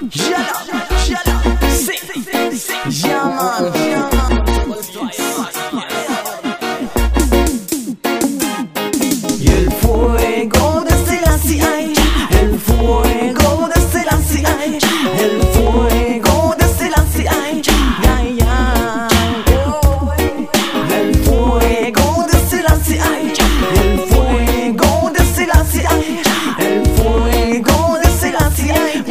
Y el fuego de Selassie, el fuego de Selassie, el fuego de Selassie, el fuego de Selassie, el fuego de Selassie, el fuego de Selassie.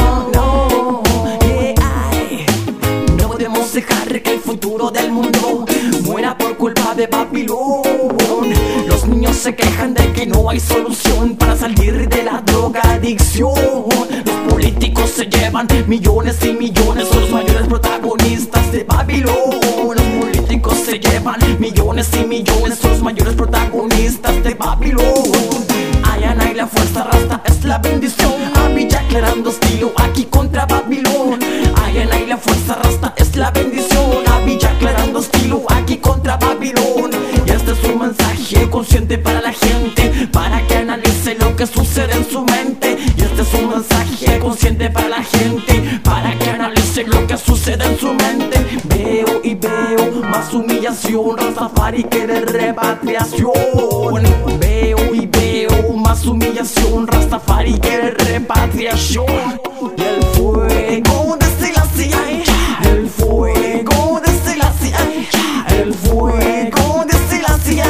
No podemos dejar que el futuro del mundo muera por culpa de Babilón. Los niños se quejan de que no hay solución para salir de la drogadicción. Los políticos se llevan millones y millones, son los mayores protagonistas de Babilón. Los políticos se llevan millones y millones, son los mayores protagonistas de Babilón. Ayanay, la fuerza rasta es la bendición. Abilla aclarando estilo aquí contra Babilón. Ayanay, la fuerza rasta es la bendición. Abilla aclarando estilo aquí contra Babilón. Y este es un mensaje consciente para la gente, para que analice lo que sucede en su mente. Y este es un mensaje consciente para la gente, para que analice lo que sucede en su mente. Veo y veo más humillación, Rastafari quiere repatriación. Veo y veo más humillación, Rastafari quiere repatriación. Y el fuego de Selassie, el fuego de Selassie, el fuego de Selassie,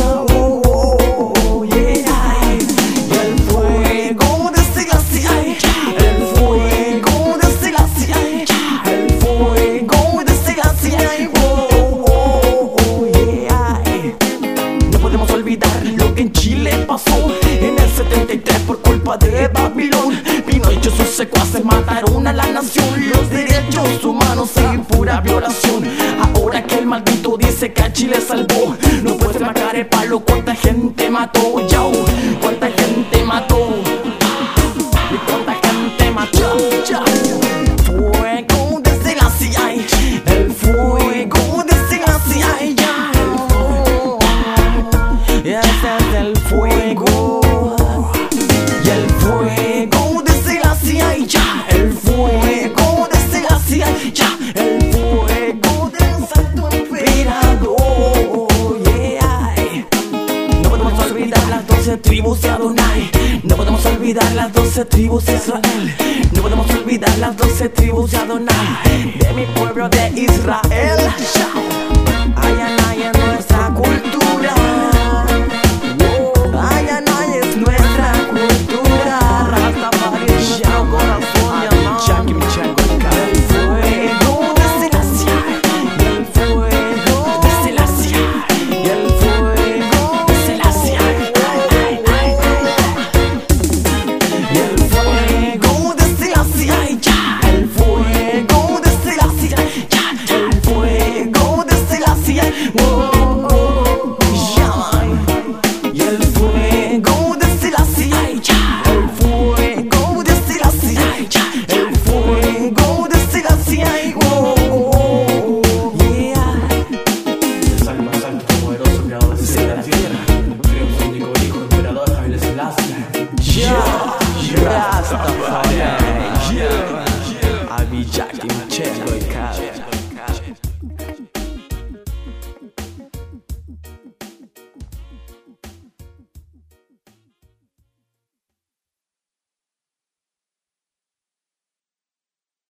oh, yeah. Y el fuego de Selassie, el fuego de Selassie, el fuego de Selassie, oh, yeah. No podemos olvidar lo que en Chile pasó en el 73 por culpa de Babilón. Pinochet y sus secuaces mataron a la nación, los derechos humanos en pura violación. Ahora que el maldito dice que a Chile salvó, no puede marcar el palo. ¿Cuánta gente mató? Yo, ¿cuánta gente mató? ¿Y cuánta gente mató? Fuego de Selassie, el fuego de Selassie, ese es el fuego. Y el fuego de Selassie, el fuego de Selassie, el fuego del santo emperador, yeah. No podemos olvidar las 12 tribus de Adonai, no podemos olvidar las 12 tribus de Israel, no podemos olvidar las 12 tribus de Adonai, de mi pueblo de Israel. Ayanay es nuestra cultura, Ayanay es nuestra cultura. Rastafari es nuestro corazón, mi amor. El fuego de Selassie, el fuego de Selassie, el fuego de Selassie, y el fuego de Selassie, el fuego de Selassie, el fuego de Selassie, oh, yeah. Y el fuego de Selassie, el fuego de Selassie, el fuego de Selassie, oh, yeah. Es el más alto, poderoso creador de la tierra. Creo su único hijo, emperador Haile Selassie. Rastafari, Abilla Kim Chelo.